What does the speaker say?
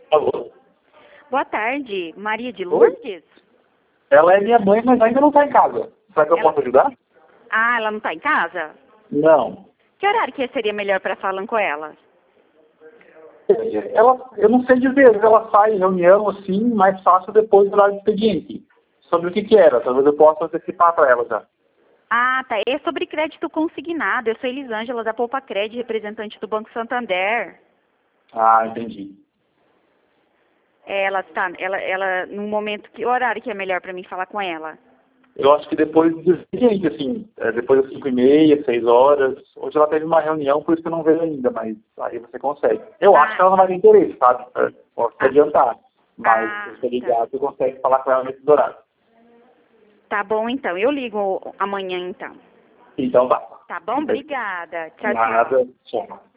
Alô? Boa tarde, Maria de Oi? Lourdes? Ela é minha mãe, mas ainda não está em casa. Será que eu posso ajudar? Ah, ela não está em casa? Não. Que horário que seria melhor para falar com ela? Eu não sei dizer, ela sai em reunião assim, mais fácil depois do horário de expediente. Sobre o que era, talvez eu possa antecipar para ela já. Ah, tá. É sobre crédito consignado. Eu sou Elisângela da Poupa Cred, representante do Banco Santander. Ah, entendi. Ela está, no momento, que horário que é melhor para mim falar com ela? Eu acho que depois do expediente, assim, depois das 5h30, 6 horas. Hoje ela teve uma reunião, por isso que eu não vejo ainda, mas aí você consegue. Eu acho que ela não vai ter interesse, sabe? Posso adiantar. Mas se você ligar, você consegue falar com ela nesse horário. Tá bom, então. Eu ligo amanhã, então. Então tá. Tá bom? Obrigada. Tchau, tchau. Nada, tchau.